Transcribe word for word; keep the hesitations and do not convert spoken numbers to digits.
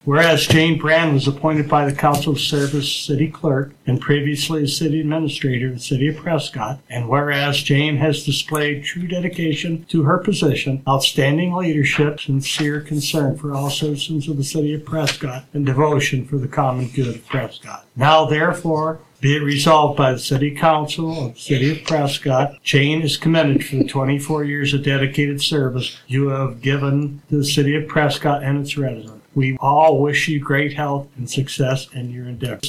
Whereas Jane Brand was appointed by the Council of Service City Clerk and previously as City Administrator of the City of Prescott, and whereas Jane has displayed true dedication to her position, outstanding leadership, sincere concern for all citizens of the City of Prescott, and devotion for the common good of Prescott. Now, therefore, be it resolved by the City Council of the City of Prescott, Jane is commended for the twenty-four years of dedicated service you have given to the City of Prescott and its residents. We all wish you great health and success in your endeavors.